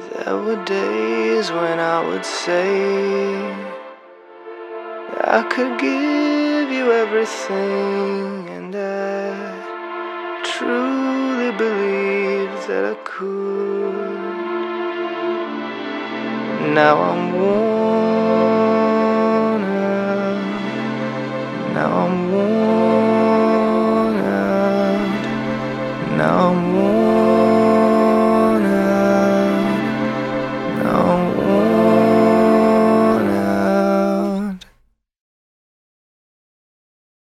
There were days when I would say I could give you everything, and I truly believed that I could. Now I'm warm